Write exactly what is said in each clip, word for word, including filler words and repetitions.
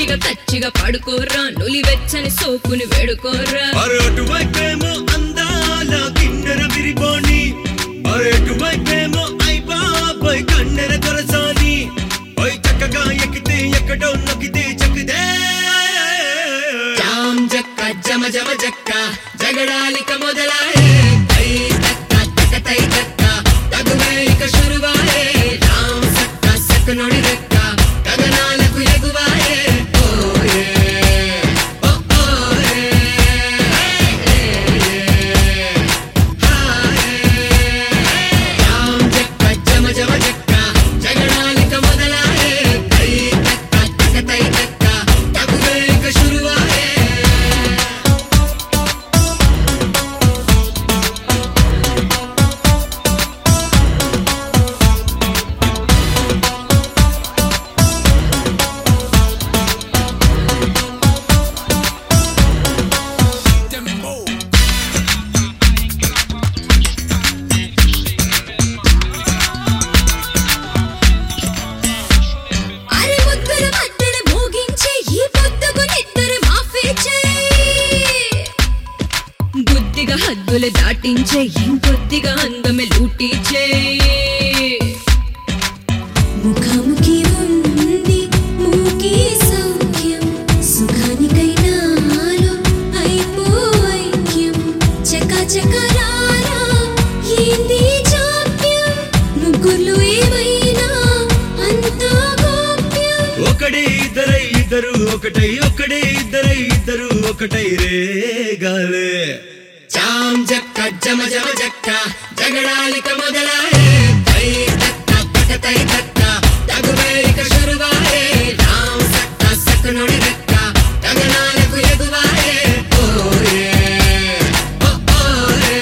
గట్టిగా కచ్చిగా పడుకోరా నులి వెచ్చని సోకుని వేడుకోరా అరటు వైపేమో అందాల కిన్నెర విరిపోని అరటు వైపేమో ఐ బాబాయ్ కన్నెర దొరసాని పై చక్కగా ఎక్కితే ఎక్కడో నొక్కితే చక్కదే జామ్ జక్క జమ జమ జక్క జగడాలిక మొదలాయే తై తక్క తక తై తక్క తగువే ఇక శురువాయే రామ్ సక్క సక్క నొడి రెక్క గగనాలకు ఎగువాయే ఓయే ఓ ఓయే జామ్ జక్క జమ జమ జక్క జగడాలిక మొదలాయే తై తక్క తక తై తక్క తగువే ఇక శురువాయే బుద్ధిగా హద్దులు దాటించే ఇంకొద్దిగా అందమే లూటిచే ముఖాముఖి ఉంది మూకి సౌఖ్యం సుఖానికైనా నాలో అయిపోయిక్యం చకా చకరారా ఏంది జాప్యం ముగ్గురు ఏమైనా అంతా గోప్యం ఒకడే ఇద్దరై ఇద్దరు ఒకటై ఒకడే ఇద్దరై ఇద్దరు ఒకటై రే గాలే జామ్ జక్క జమ జమ జక్క జగడాలిక మొదలాయే తై తక్క తక తై తక్క తగువే ఇక శురువాయే రామ్ సక్క సక్క నొడి రెక్క గగనాలకు ఎగువాయే ఓయే ఓ ఓయే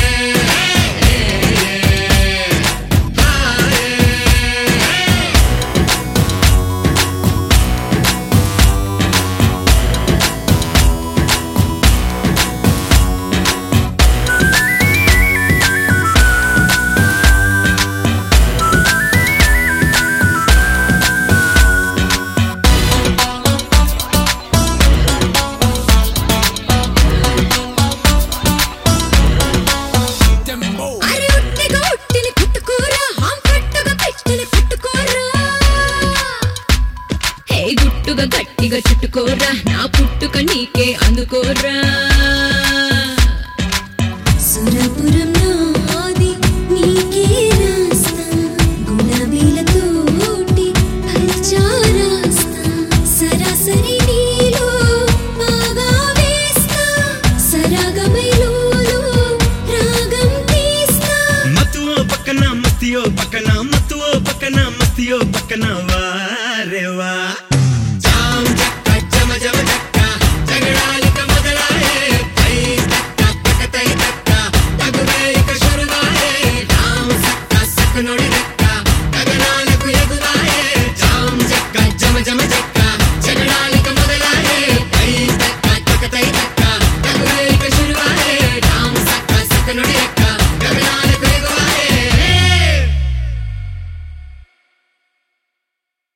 అరే ఉట్టిగా ఉట్టిని పుట్టుకోరా హాం పట్టుగా పెట్టిని పుట్టుకోరా హే గుట్టుగా గట్టిగా చుట్టుకోరా నా పుట్టుక నీకే అందుకోరా సురపురం నాది నీకే